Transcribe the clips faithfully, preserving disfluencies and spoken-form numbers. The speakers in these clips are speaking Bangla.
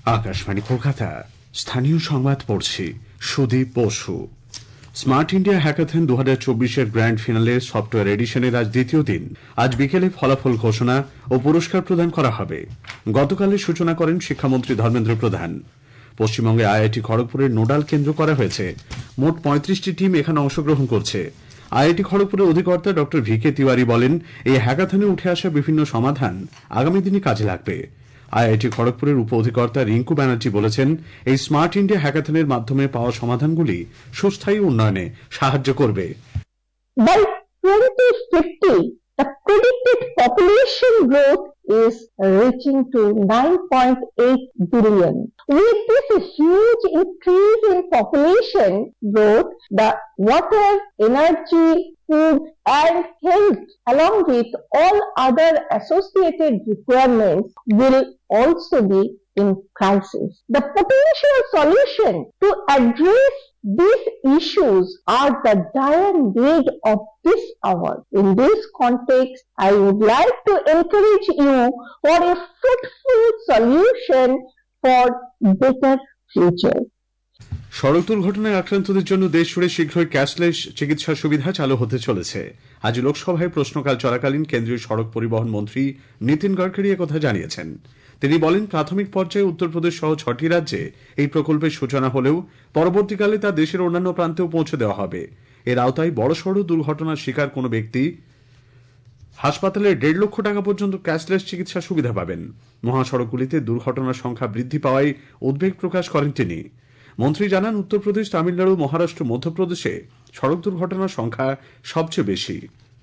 আকাশবাণী কলকাতা, স্থানীয় সংবাদ পড়ছি Sudip Basu. Smart India hackathon দু হাজার চব্বিশের গ্র্যান্ড ফিনালে সফটওয়্যার এডিশনের আজ দ্বিতীয় দিন। আজ বিকেলে ফলাফল ঘোষণা ও পুরস্কার প্রদান করা হবে। গতকালের সূচনা করেন শিক্ষামন্ত্রী ধর্মেন্দ্র প্রধান। পশ্চিমবঙ্গে আইআইটি খড়গপুরের নোডাল কেন্দ্র করা হয়েছে। মোট পঁয়ত্রিশটি টিম এখানে অংশগ্রহণ করছে। আইআইটি খড়গপুরের অধিকর্তা ডক্টর ভি কে তিওয়ারি বলেন, এই হ্যাকাথনে উঠে আসা বিভিন্ন সমাধান আগামী দিনে কাজে লাগবে। আইআইটি খড়গপুরের উপ অধিকর্তা রিঙ্কু ব্যানার্জি বলেছেন, এই স্মার্ট ইন্ডিয়া হ্যাকাথনের মাধ্যমে পাওয়া সমাধানগুলি সুস্থায়ী উন্নয়নে সাহায্য করবে। By twenty fifty, the predicted population growth is reaching to nine point eight billion. With this huge increase in population growth, the water, energy, food and health, along with all other associated requirements, will also be in crisis. The potential solution to address these issues are the dire need of this hour. In this context, I would like to encourage you for a fruitful solution for better future. সড়ক দুর্ঘটনায় আক্রান্তদের জন্য দেশ জুড়ে শীঘ্রই ক্যাশলেস চিকিৎসা সুবিধা চালু হতে চলেছে। আজ লোকসভায় প্রশ্নকাল চলাকালীন কেন্দ্রীয় সড়ক পরিবহন মন্ত্রী নীতিন গডকরি একথা জানিয়েছেন। তিনি বলেন, প্রাথমিক পর্যায়ে উত্তরপ্রদেশ সহ ছটি রাজ্যে এই প্রকল্পের সূচনা হলেও পরবর্তীকালে তা দেশের অন্যান্য প্রান্তেও পৌঁছে দেওয়া হবে। এর আওতায় বড়সড় দুর্ঘটনার শিকার কোনো ব্যক্তি হাসপাতালে দেড় লক্ষ টাকা পর্যন্ত ক্যাশলেস চিকিৎসা সুবিধা পাবেন। মহাসড়কগুলিতে দুর্ঘটনার সংখ্যা বৃদ্ধি পাওয়ায় উদ্বেগ প্রকাশ করেন তিনি। মন্ত্রী জানান, উত্তরপ্রদেশ, তামিলনাড়ু, মহারাষ্ট্র, মধ্যপ্রদেশে সড়ক দুর্ঘটনার সংখ্যা সবচেয়ে বেশি।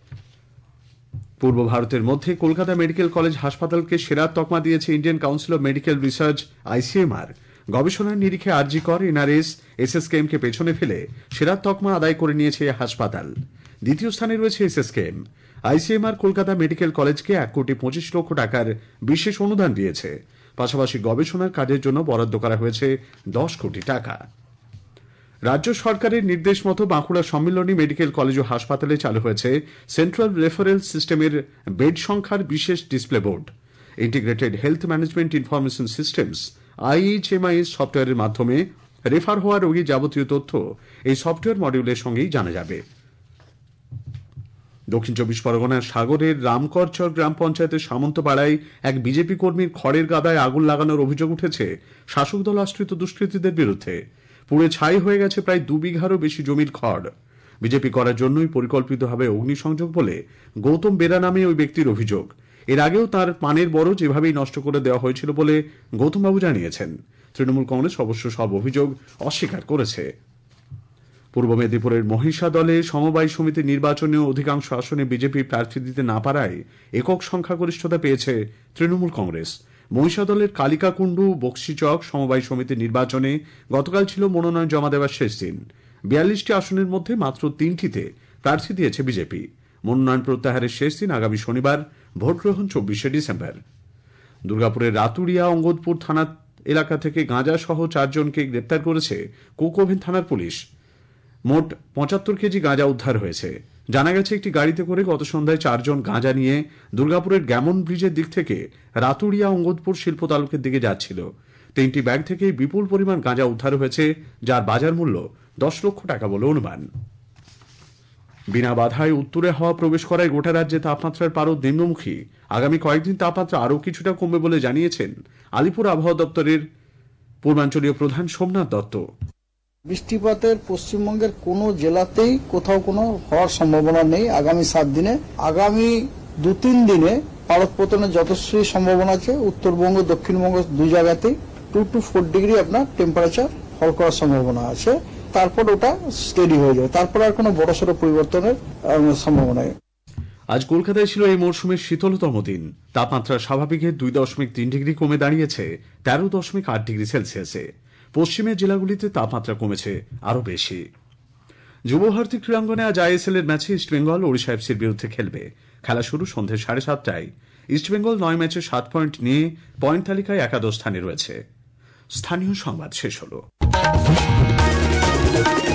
পূর্ব ভারতের মধ্যে কলকাতা মেডিকেল কলেজ হাসপাতালকে সেরা তকমা দিয়েছে Indian council of medical research ICMR. গবেষণার নিরিখে আরজি কর, এনআরএস, এসএসকেএম কে পেছনে ফেলে সেরা তকমা আদায় করে নিয়েছে এই হাসপাতাল। দ্বিতীয় স্থানে রয়েছে এসএসকেএম। আইসিএমআর কলকাতা মেডিকেল কলেজকে এক কোটি পঁচিশ লক্ষ টাকার বিশেষ অনুদান দিয়েছে। পাশাপাশি গবেষণার কাজের জন্য বরাদ্দ করা হয়েছে দশ কোটি টাকা। রাজ্য সরকারের নির্দেশ মতো বাঁকুড়া সম্মিলনী মেডিকেল কলেজ ও হাসপাতালে চালু হয়েছে সেন্ট্রাল রেফারেল সিস্টেমের বেড সংখ্যার বিশেষ display board. Integrated health management information systems IHMIS সফটওয়্যারের মাধ্যমে রেফার হওয়া রোগীর যাবতীয় তথ্য এই সফটওয়্যার মডিউলের সঙ্গেই জানা যাবে। দক্ষিণ চব্বিশ পরগনার সাগরের রামকরচর গ্রাম পঞ্চায়েতের সামন্তপাড়ায় এক বিজেপি কর্মীর খড়ের গাদায় আগুন লাগানোর অভিযোগ উঠেছে শাসক দল আশ্রিত দুষ্কৃতীদের বিরুদ্ধে। পুড়ে ছাই হয়ে গেছে প্রায় দু বিঘারও বেশি জমির খড়। বিজেপি করার জন্যই পরিকল্পিতভাবে অগ্নিসংযোগ বলে গৌতম বেরা নামে ওই ব্যক্তির অভিযোগ। এর আগেও তার পানের বরজ এভাবেই নষ্ট করে দেওয়া হয়েছিল বলে গৌতমবাবু জানিয়েছেন। তৃণমূল কংগ্রেস অবশ্য সব অভিযোগ অস্বীকার করেছে। পূর্ব মেদিনীপুরের মহিষা দলে সমবায় সমিতির নির্বাচনে অধিকাংশ আসনে বিজেপি প্রার্থী দিতে না পারায় একক সংখ্যাগরিষ্ঠতা পেয়েছে তৃণমূল কংগ্রেস। মহিষা দলের কালিকাকুণ্ডু, বক্সিচক সমবায় সমিতির নির্বাচনে গতকাল ছিল মনোনয়ন জমা দেওয়ার শেষ দিন। বিয়াল্লিশটি আসনের মধ্যে মাত্র তিনটিতে প্রার্থী দিয়েছে বিজেপি। মনোনয়ন প্রত্যাহারের শেষ দিন আগামী শনিবার, ভোট গ্রহণ চব্বিশে ডিসেম্বর। দুর্গাপুরের রাতুরিয়া অঙ্গদপুর থানা এলাকা থেকে গাঁজা সহ চারজনকে গ্রেপ্তার করেছে কোকোভেন থানার পুলিশ। মোট পঁচাত্তর কেজি গাঁজা উদ্ধার হয়েছে। জানা গেছে, একটি গাড়িতে করে গত সন্ধ্যায় চারজন গাঁজা নিয়ে দুর্গাপুরের গ্যামন ব্রিজের দিক থেকে রাতুরিয়া অঙ্গদপুর শিল্প তালুকের দিকে যাচ্ছিল। তিনটি ব্যাগ থেকে বিপুল পরিমাণ গাঁজা উদ্ধার হয়েছে, যার বাজার মূল্য দশ লক্ষ টাকা বলে অনুমান। বিনা বাধায় উত্তরে হাওয়া প্রবেশ করায় গোটা রাজ্যে তাপমাত্রার পারদ নিম্নমুখী। আগামী কয়েকদিন তাপমাত্রা আরও কিছুটা কমবে বলে জানিয়েছেন আলিপুর আবহাওয়া দপ্তরের পূর্বাঞ্চলীয় প্রধান সোমনাথ দত্ত। বৃষ্টিপাতের পশ্চিমবঙ্গের কোনো জেলাতেই কোথাও কোনো হওয়ার সম্ভাবনা নেই আগামী সাত দিনে। আগামী দু তিন দিনে পারদ পতনের যথেষ্ট সম্ভাবনা আছে। উত্তরবঙ্গ, দক্ষিণবঙ্গ দুই জায়গাতেই টু টু ফোর ডিগ্রি আপনার টেম্পারেচার ফল করার সম্ভাবনা আছে। তারপর ওটা স্টেডি হয়ে যাবে, তারপর আর কোনো বড়সড় পরিবর্তনের সম্ভাবনা নেই। আজ কলকাতায় ছিল এই মরশুমের শীতলতম দিন। তাপমাত্রা স্বাভাবিকের দুই দশমিক তিন ডিগ্রি কমে দাঁড়িয়েছে তেরো দশমিক আট ডিগ্রি সেলসিয়াসে। পশ্চিমের জেলাগুলিতে তাপমাত্রা কমেছে আরও বেশি। যুবভারতী ক্রীড়াঙ্গনে আজ আইএসএল এর ম্যাচে ইস্টবেঙ্গল ওড়িশা এফসির বিরুদ্ধে খেলবে। খেলা শুরু সন্ধ্যে সাড়ে সাতটায়। ইস্টবেঙ্গল নয় ম্যাচে সাত পয়েন্ট নিয়ে পয়েন্ট তালিকায় একাদশ স্থানে রয়েছে। স্থানীয় সংবাদ শেষ হল।